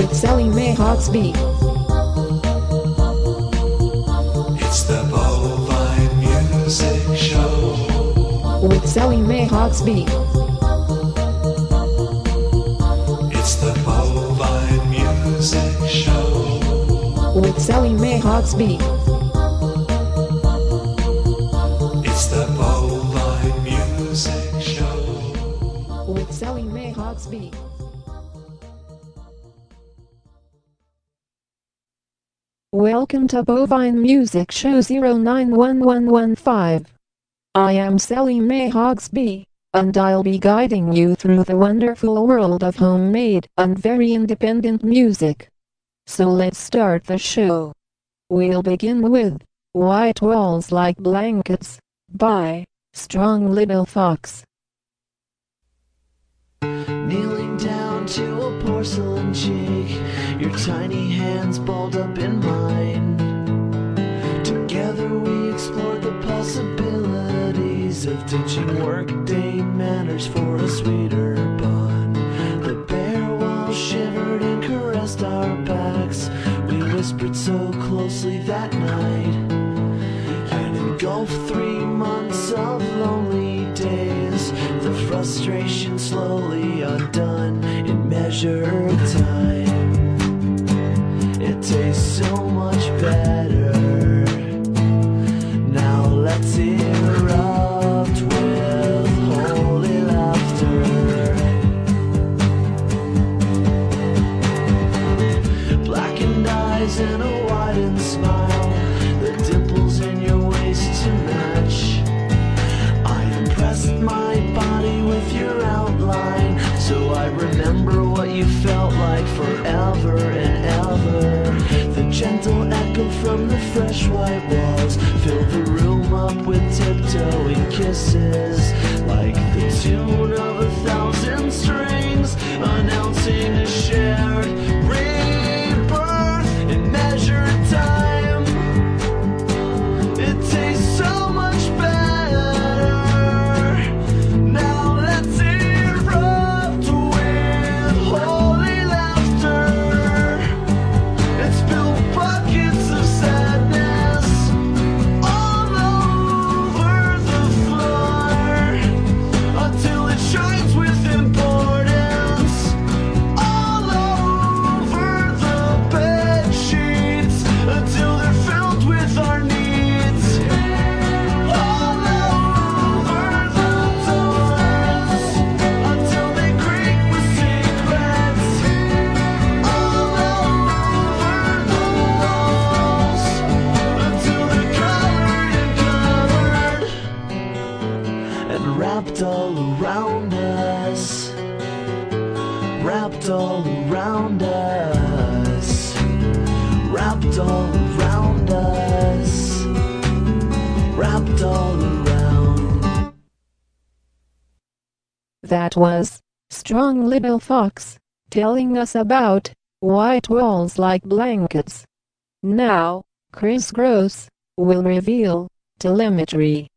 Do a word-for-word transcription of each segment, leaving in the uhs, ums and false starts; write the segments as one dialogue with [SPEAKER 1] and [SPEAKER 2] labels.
[SPEAKER 1] with Sally Mae Hawksby.
[SPEAKER 2] It's the Bovine Music Show
[SPEAKER 1] with Sally Mae Hawksby.
[SPEAKER 2] It's the Bovine Music Show
[SPEAKER 1] with Sally Mae Hawksby.
[SPEAKER 2] It's the Bovine Music Show
[SPEAKER 1] with Sally Mae Hawksby. Welcome to Bovine Music Show zero nine one one one five. I am Sally Mae Hawksby, and I'll be guiding you through the wonderful world of homemade and very independent music. So let's start the show. We'll begin with White Walls Like Blankets by Strong Little Fox.
[SPEAKER 3] Kneeling down to a porcelain cheek, your tiny hands balled up in mine. Together we explored the possibilities of ditching workday manners for a sweeter bun. The bare walls shivered and caressed our backs. We whispered so closely that night, and engulfed three months of lonely days. The frustration slowly undone in measured time. It tastes so much better. Now let's erupt with holy laughter. Blackened eyes and a widened smile, the dimples in your waist to match. I impressed my body with your outline, so I remember what you felt like forever and ever. The gentle echo from the fresh white walls filled the room up with tiptoeing kisses, like the tune of a thousand strings announcing a shared rebirth in measured time. It tastes so much better. Now let's erupt with holy laughter and spill buckets of sadness all over the floor until it shines with importance all over the bed sheets, until they're filled with our needs all over the doors, until they creak with secrets all over the walls, until they're covered and covered and wrapped all around us, wrapped all around us, wrapped all around us, wrapped all around.
[SPEAKER 1] That was Strong Little Fox telling us about White Walls Like Blankets. Now, Chris Gross will reveal telemetry.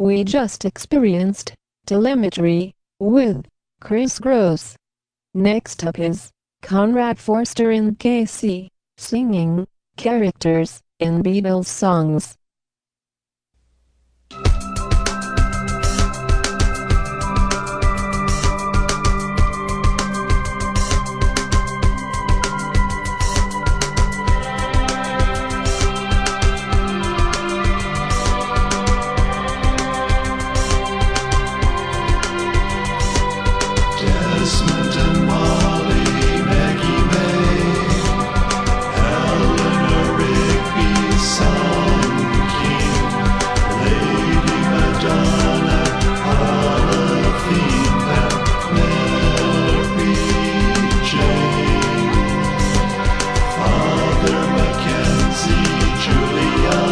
[SPEAKER 1] We just experienced telemetry with Chris Gross. Next up is Conrad Forster and Casey singing Characters in Beatles songs.
[SPEAKER 2] Desmond and Molly, Maggie May, Eleanor Rigby, Son King, Lady Madonna, Polypheme, Mary Jane, Father Mackenzie, Julia,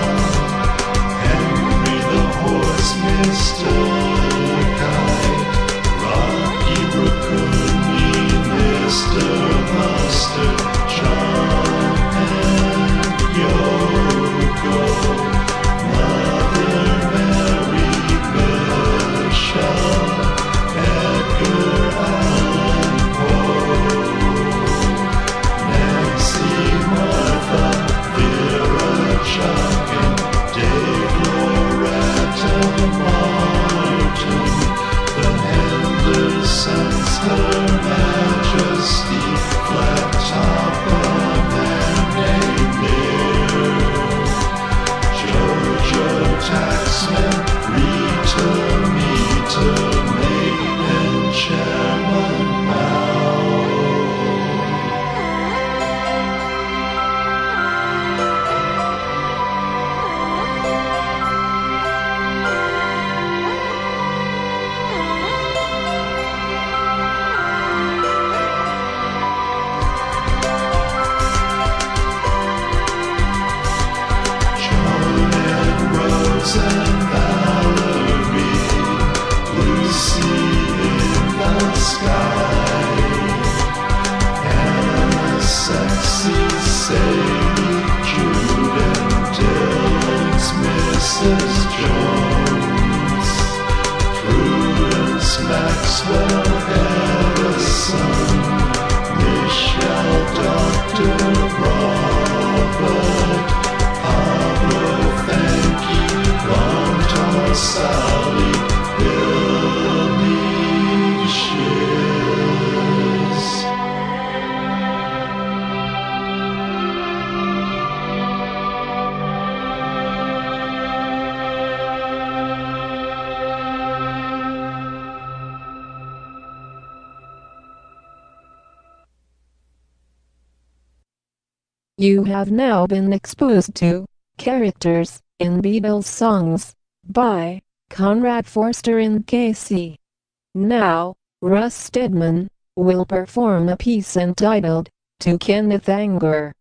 [SPEAKER 2] Henry the Horse, Mister Kite, Rocky Raccoon, Mister Mustard, John and Yoko, Mother Mary, Michelle, Edgar Allan Poe, Nancy, Martha, Vera, Chuck, and Dave, Loretta, Martin, the Hendersons, Her Majesty, Flat Top, a man named Lear, Georgia Taxman, Rita Meter, Maid, and Chairman Mao. John and Rose and Valerie, Lucy in the sky, Anna, Sexy Sadie, Jude and Dylan's Missus Jones, Prudence, Maxwell, Edison, Michelle, Doctor Robert, Pablo, Fanky, Bontar, Sally, Billy Shiz.
[SPEAKER 1] You have now been exposed to Characters in Beatles songs by Conrad Forster and Casey. Now, Russ Stedman will perform a piece entitled To Kenneth Anger.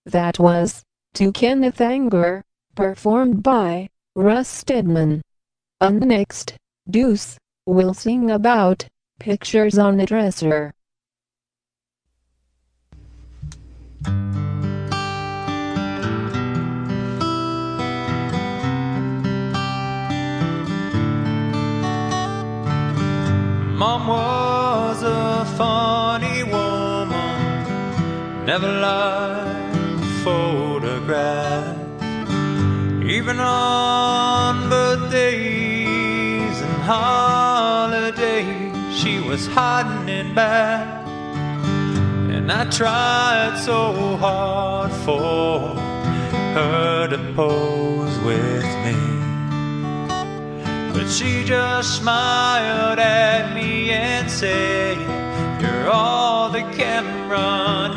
[SPEAKER 1] That was To Kenneth Anger, performed by Russ Stedman. And next, Deuce will sing about Pictures on a Dresser.
[SPEAKER 4] Mom was a funny woman, never liked photographs. Even on birthdays and holidays, she was hiding it back. And I tried so hard for her to pose with me, but she just smiled at me and said, "You're all the camera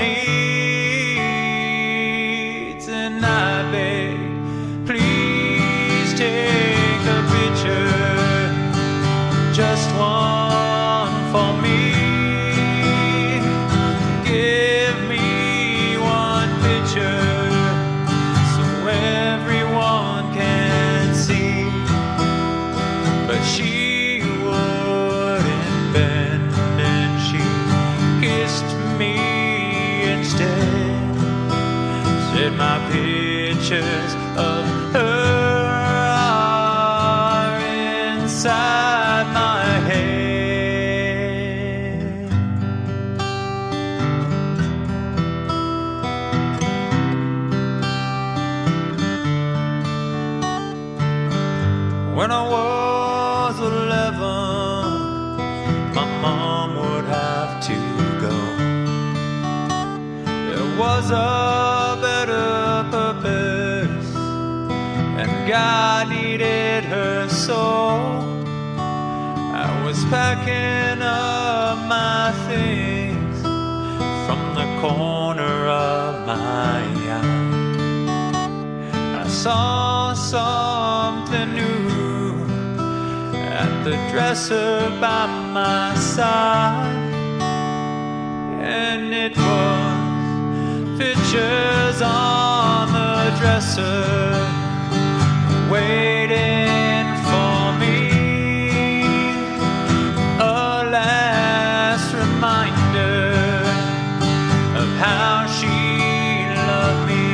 [SPEAKER 4] needs." And I begged, "Please take a picture, just one for me. Give me one picture so everyone can see." But she wouldn't bend, and she kissed me instead. Said my pictures of her are inside my head. When I was eleven, my mom would have to go. There was a better purpose, and God needed her so. I was packing up my things from the corner of my eye. I saw something new at the dresser by my side, and it was pictures on the dresser waiting for me. A last reminder of how she loved me.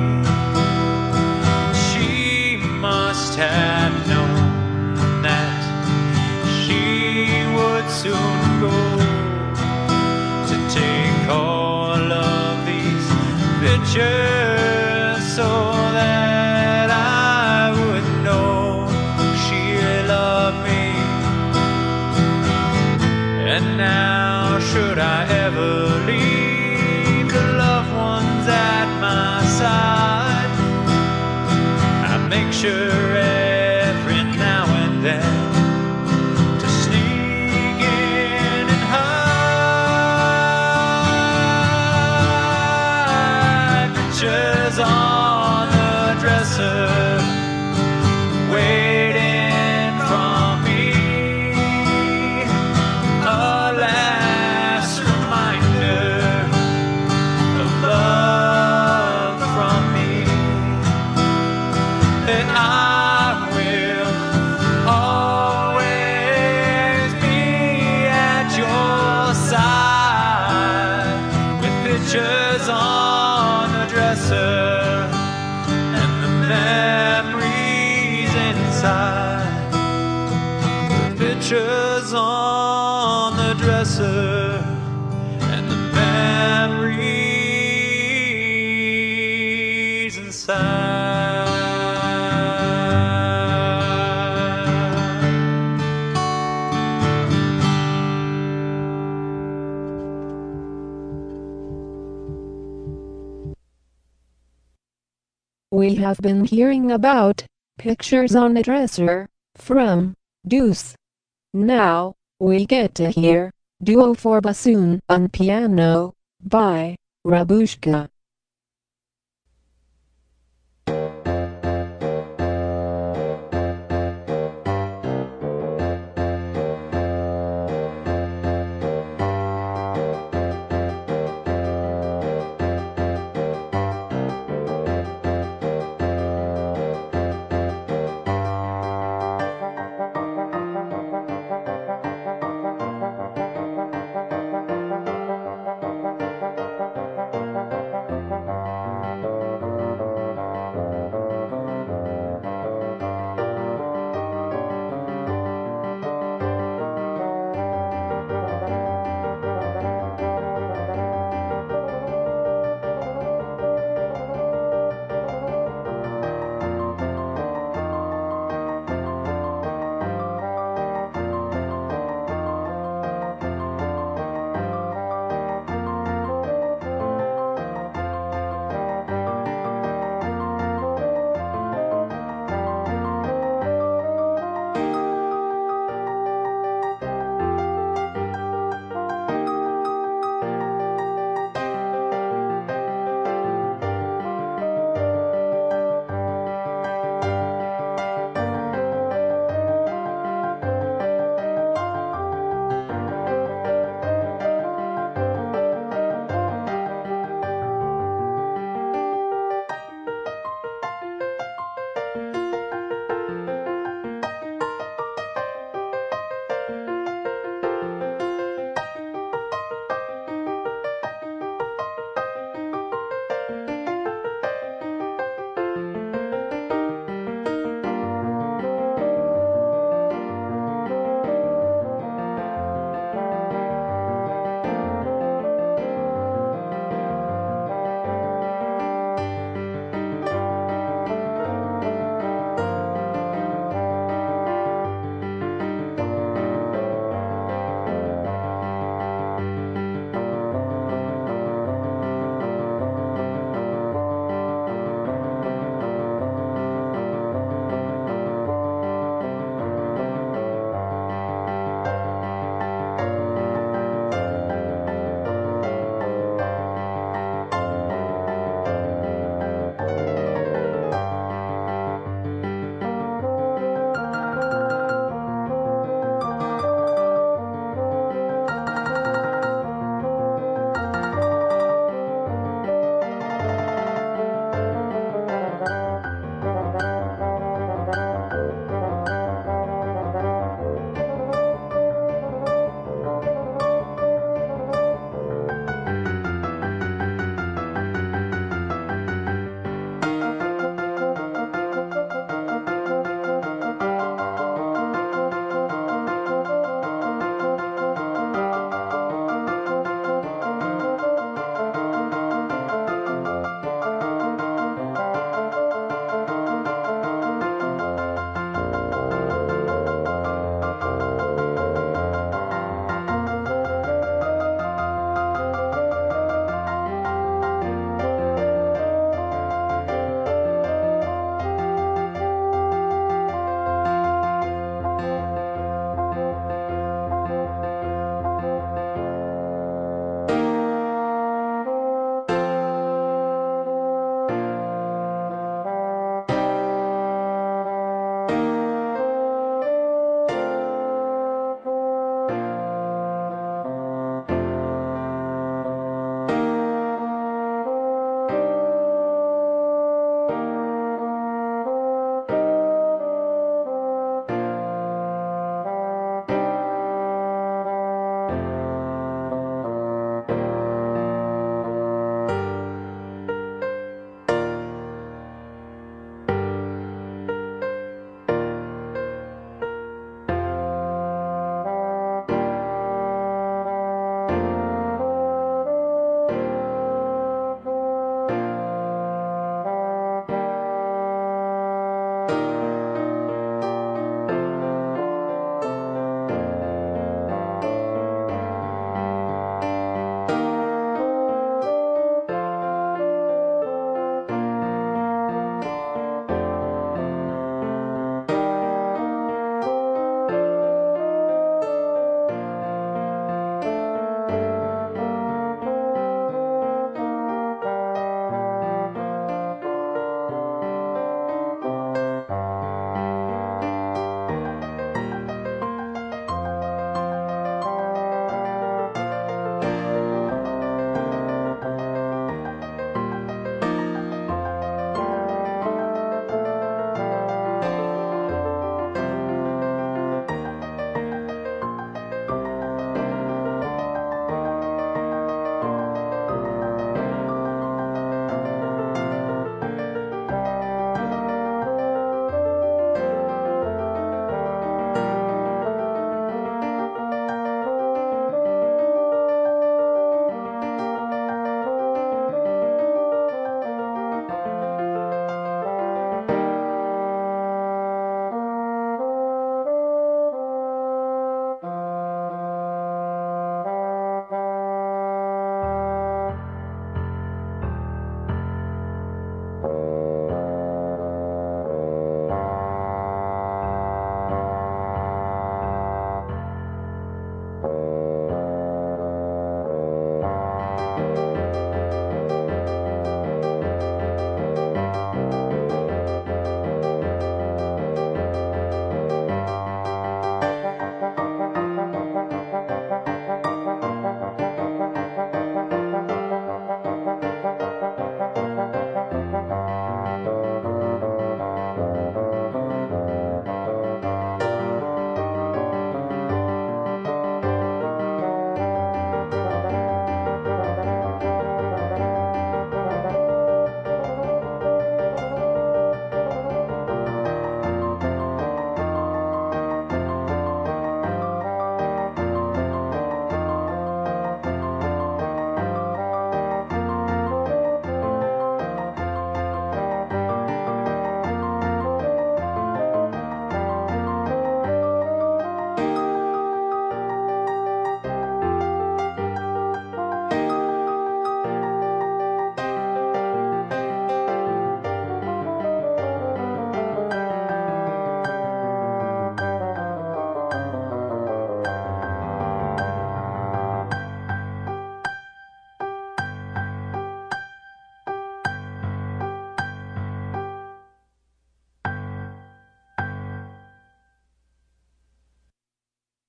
[SPEAKER 4] She must have known that she would soon go to take all of these pictures so that I would know she loved me. And now, should I ever leave the loved ones at my side, I make sure every now and then to sneak in and hide pictures on the dresser waiting for me. A last reminder of love from me, that I will always be at your side, with pictures on the dresser and the memories inside. The pictures on the dresser and the memories inside.
[SPEAKER 1] We have been hearing about Pictures on a Dresser from Deuce. Now, we get to hear Duo for Bassoon and Piano by Rabushka.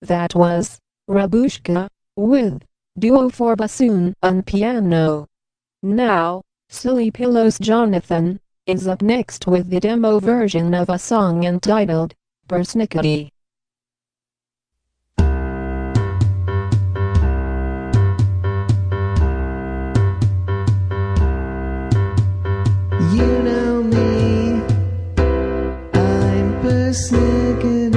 [SPEAKER 1] That was Rabushka, with duo for bassoon and piano. Now, Silly Pillows Jonathan is up next with the demo version of a song entitled Persnickety.
[SPEAKER 3] You know me, I'm persnickety,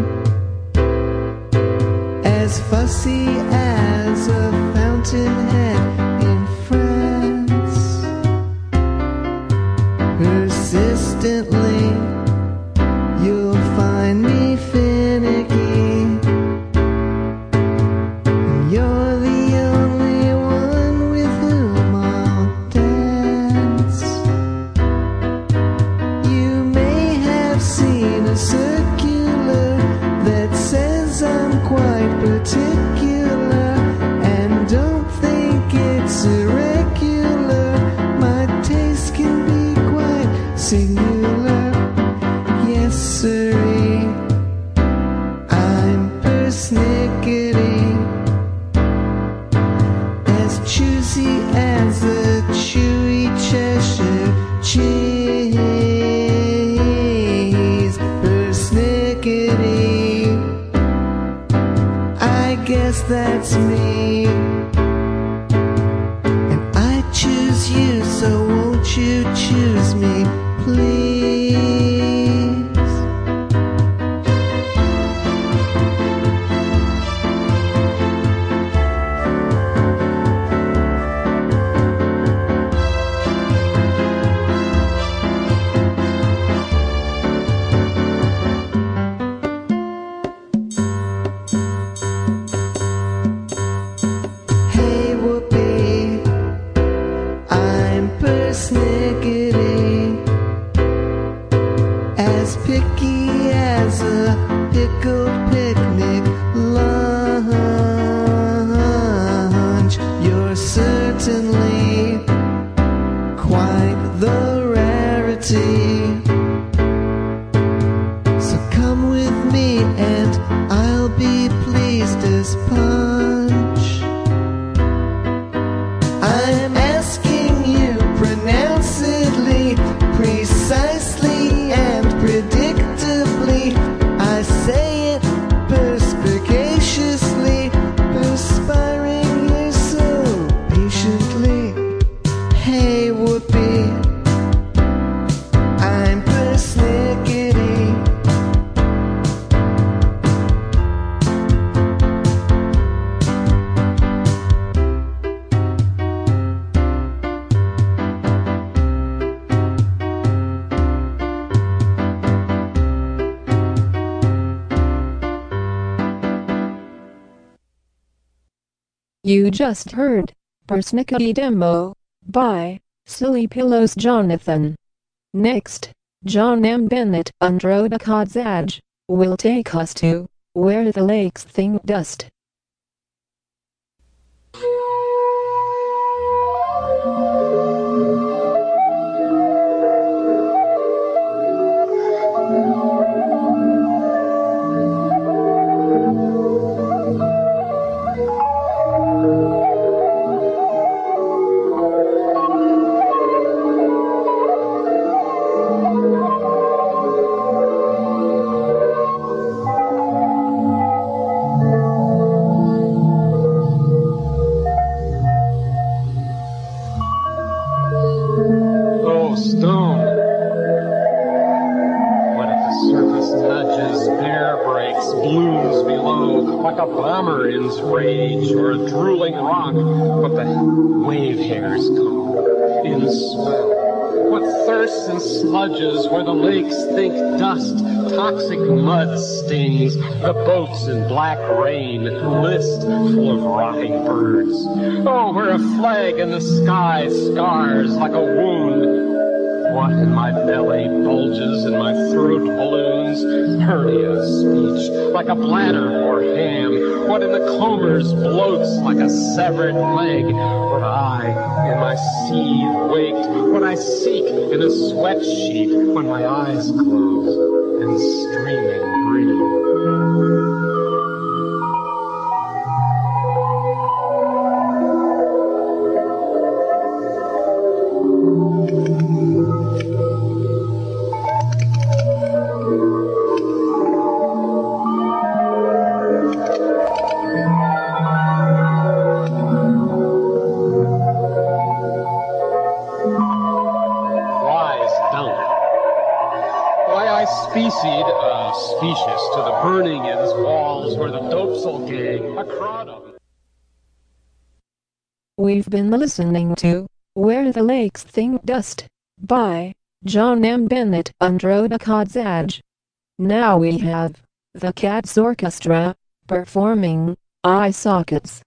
[SPEAKER 3] as fussy as a fountainhead in France. Persistently, you'll find me finicky. You're the only one with whom I'll dance. You may have seen a circular that says I'm quite particular, and don't think it's irregular. My taste can be quite singular. Yes, sirree, I'm persnickety, as choosy as a chewy Cheshire cheese. Persnickety, I guess that's me, and I choose you, so won't you choose me, please? Hey Whoopi, I'm persnickety, as picky as a pickled picnic lunch. You're certainly quite the rarity, so come with me and I'll be pleased as punch. I'm asking you pronouncedly, precisely and predictably. I say it perspicaciously, perspiring here so patiently. Hey Whoopi, I'm persnickety.
[SPEAKER 1] You just heard Persnickety demo by Silly Pillows Jonathan. Next, John M. Bennett and Rhoda Kodzaj will take us to Where the Lakes Think Dust.
[SPEAKER 5] Oh, Stone. What if the surface nudges, air breaks, blooms below, like a bomber in's rage or a drooling rock, but the wave hairs come in swell. What thirsts and sludges where the lakes think dust, toxic mud stings, the boats in black rain, list full of rotting birds. Oh, where a flag in the sky scars like a wound. What in my belly bulges and my throat balloons? Hernia speech, like a bladder or ham. What in the combers bloats like a severed leg? What I in my seed waked, what I seek in a sweat sheet when my eyes close and streaming breathe. Seed, uh, specious to the burning ends walls where the dope soul gang, a crowd of them.
[SPEAKER 1] We've been listening to Where the Lakes Think Dust by John M. Bennett and Rhoda Kodzaj. Now we have the Cats Orchestra performing Eye Sockets.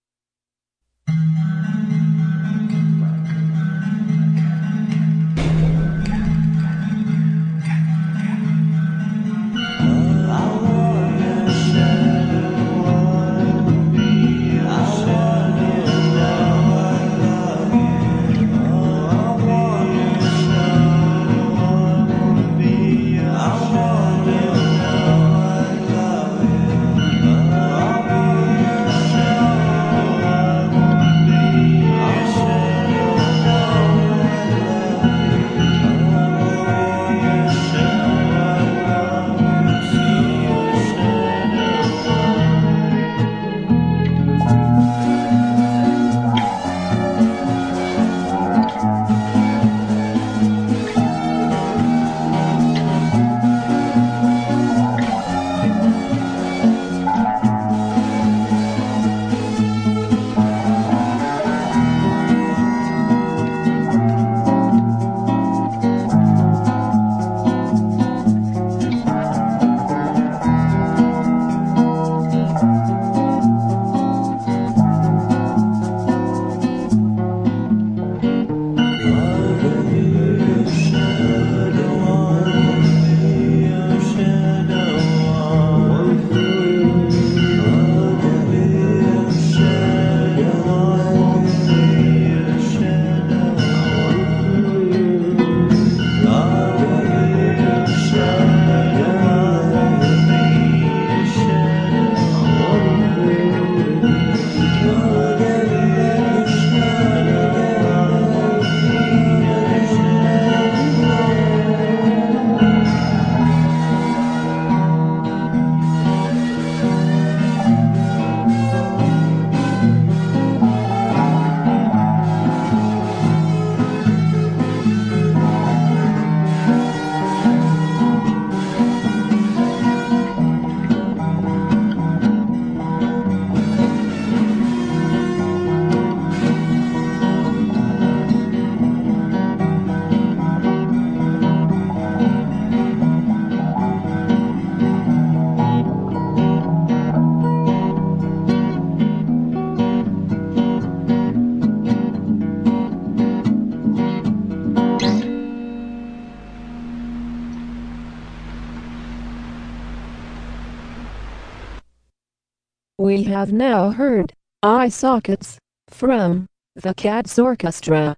[SPEAKER 1] We have now heard Eye Sockets from the Cats Orchestra.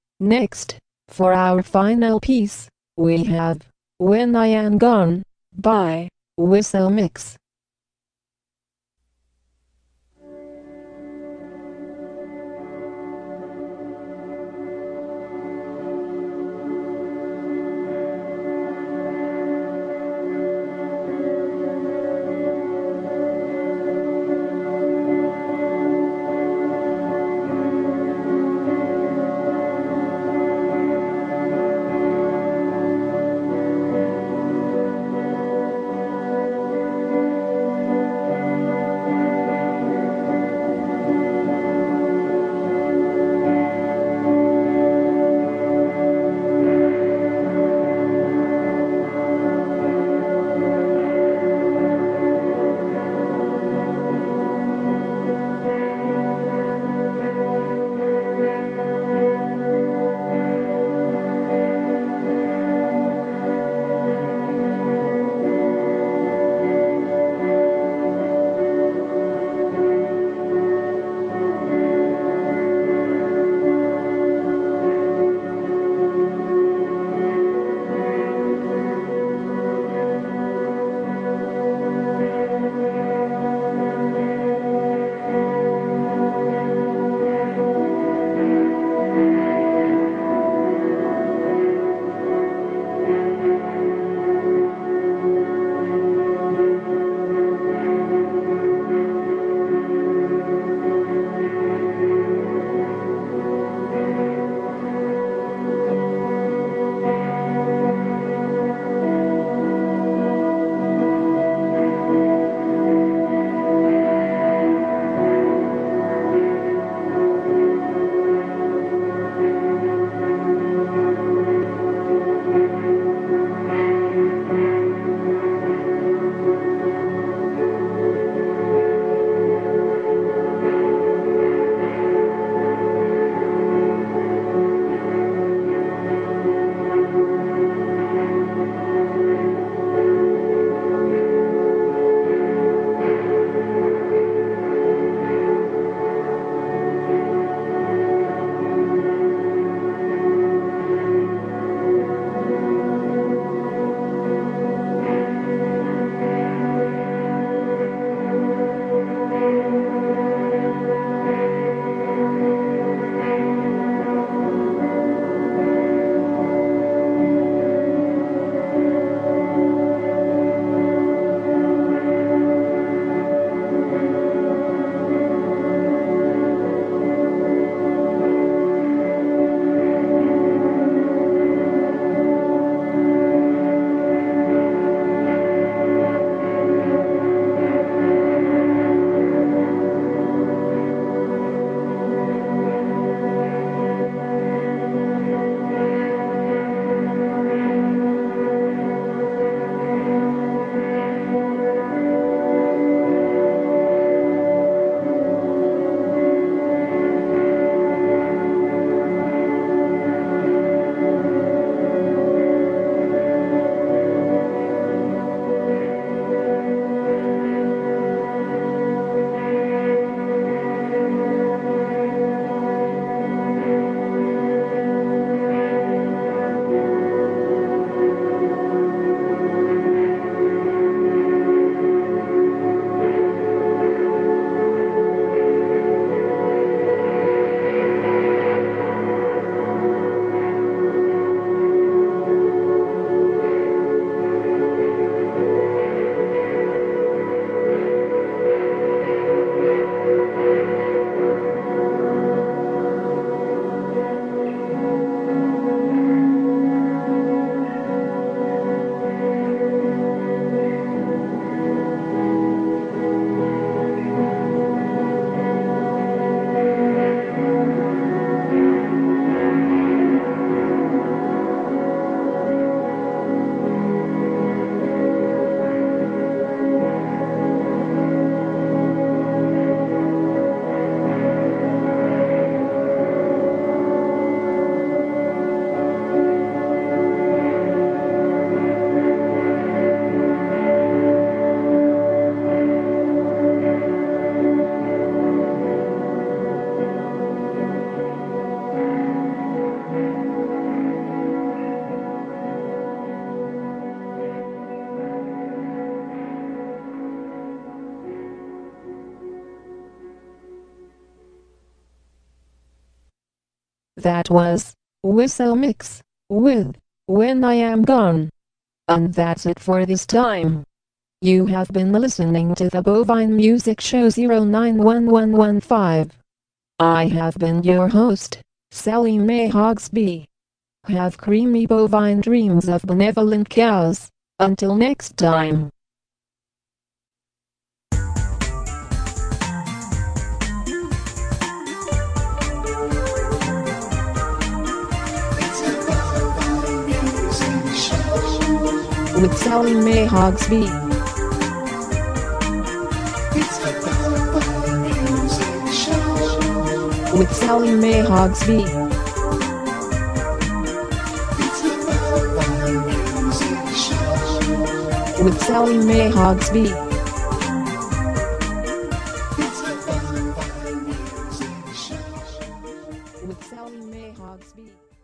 [SPEAKER 1] Next, for our final piece, we have When I Am Gone by Whistle Mix. That was Whistle Mix with When I Am Gone. And that's it for this time. You have been listening to the Bovine Music Show zero nine one one one five. I have been your host, Sally Mae Hogsby. Have creamy bovine dreams of benevolent cows. Until next time. With Sally Mae Hogsby. With Sally Mae Hogsby. With Sally Mae Hogsby. With Sally Mae Hogsby.